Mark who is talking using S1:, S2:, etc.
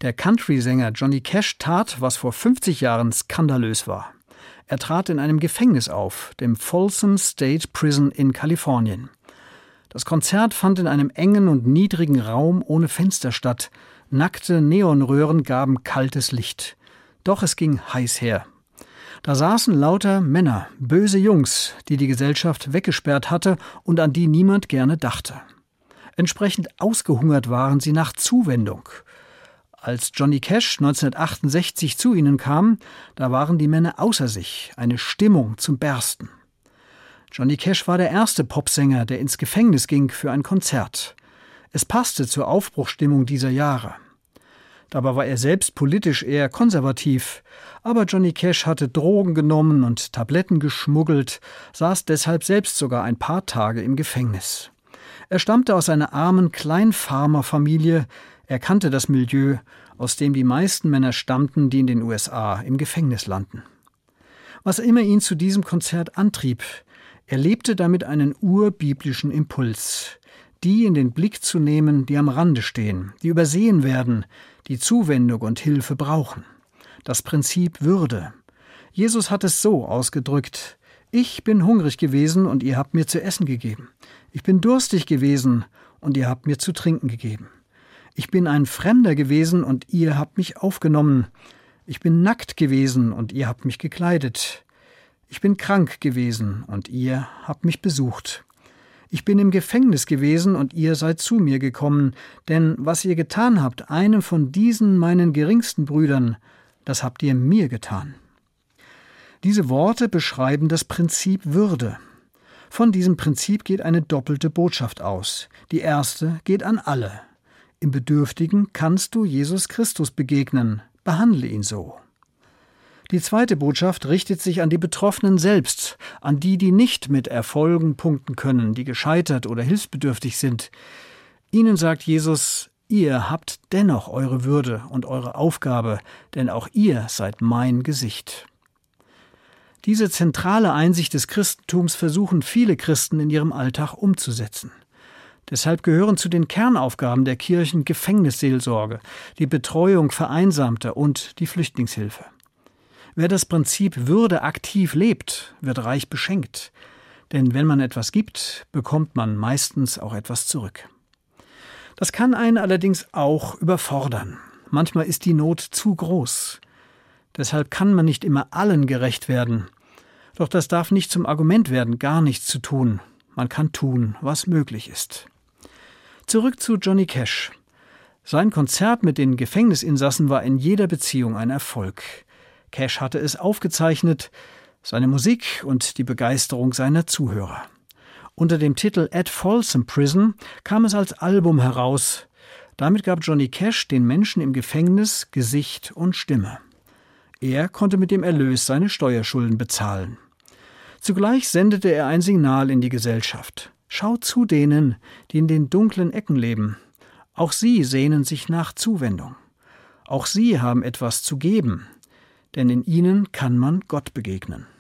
S1: Der Country-Sänger Johnny Cash tat, was vor 50 Jahren skandalös war. Er trat in einem Gefängnis auf, dem Folsom State Prison in Kalifornien. Das Konzert fand in einem engen und niedrigen Raum ohne Fenster statt. Nackte Neonröhren gaben kaltes Licht. Doch es ging heiß her. Da saßen lauter Männer, böse Jungs, die die Gesellschaft weggesperrt hatte und an die niemand gerne dachte. Entsprechend ausgehungert waren sie nach Zuwendung. Als Johnny Cash 1968 zu ihnen kam, da waren die Männer außer sich, eine Stimmung zum Bersten. Johnny Cash war der erste Popsänger, der ins Gefängnis ging für ein Konzert. Es passte zur Aufbruchsstimmung dieser Jahre. Dabei war er selbst politisch eher konservativ, aber Johnny Cash hatte Drogen genommen und Tabletten geschmuggelt, saß deshalb selbst sogar ein paar Tage im Gefängnis. Er stammte aus einer armen Kleinfarmerfamilie. Er kannte das Milieu, aus dem die meisten Männer stammten, die in den USA im Gefängnis landen. Was immer ihn zu diesem Konzert antrieb, er lebte damit einen urbiblischen Impuls, die in den Blick zu nehmen, die am Rande stehen, die übersehen werden, die Zuwendung und Hilfe brauchen. Das Prinzip Würde. Jesus hat es so ausgedrückt: Ich bin hungrig gewesen und ihr habt mir zu essen gegeben. Ich bin durstig gewesen und ihr habt mir zu trinken gegeben. Ich bin ein Fremder gewesen und ihr habt mich aufgenommen. Ich bin nackt gewesen und ihr habt mich gekleidet. Ich bin krank gewesen und ihr habt mich besucht. Ich bin im Gefängnis gewesen und ihr seid zu mir gekommen, denn was ihr getan habt, einem von diesen meinen geringsten Brüdern, das habt ihr mir getan. Diese Worte beschreiben das Prinzip Würde. Von diesem Prinzip geht eine doppelte Botschaft aus. Die erste geht an alle. Im Bedürftigen kannst du Jesus Christus begegnen. Behandle ihn so. Die zweite Botschaft richtet sich an die Betroffenen selbst, an die, die nicht mit Erfolgen punkten können, die gescheitert oder hilfsbedürftig sind. Ihnen sagt Jesus: Ihr habt dennoch eure Würde und eure Aufgabe, denn auch ihr seid mein Gesicht. Diese zentrale Einsicht des Christentums versuchen viele Christen in ihrem Alltag umzusetzen. Deshalb gehören zu den Kernaufgaben der Kirchen Gefängnisseelsorge, die Betreuung Vereinsamter und die Flüchtlingshilfe. Wer das Prinzip Würde aktiv lebt, wird reich beschenkt. Denn wenn man etwas gibt, bekommt man meistens auch etwas zurück. Das kann einen allerdings auch überfordern. Manchmal ist die Not zu groß. Deshalb kann man nicht immer allen gerecht werden. Doch das darf nicht zum Argument werden, gar nichts zu tun. Man kann tun, was möglich ist. Zurück zu Johnny Cash. Sein Konzert mit den Gefängnisinsassen war in jeder Beziehung ein Erfolg. Cash hatte es aufgezeichnet, seine Musik und die Begeisterung seiner Zuhörer. Unter dem Titel At Folsom Prison kam es als Album heraus. Damit gab Johnny Cash den Menschen im Gefängnis Gesicht und Stimme. Er konnte mit dem Erlös seine Steuerschulden bezahlen. Zugleich sendete er ein Signal in die Gesellschaft. Schaut zu denen, die in den dunklen Ecken leben. Auch sie sehnen sich nach Zuwendung. Auch sie haben etwas zu geben, denn in ihnen kann man Gott begegnen.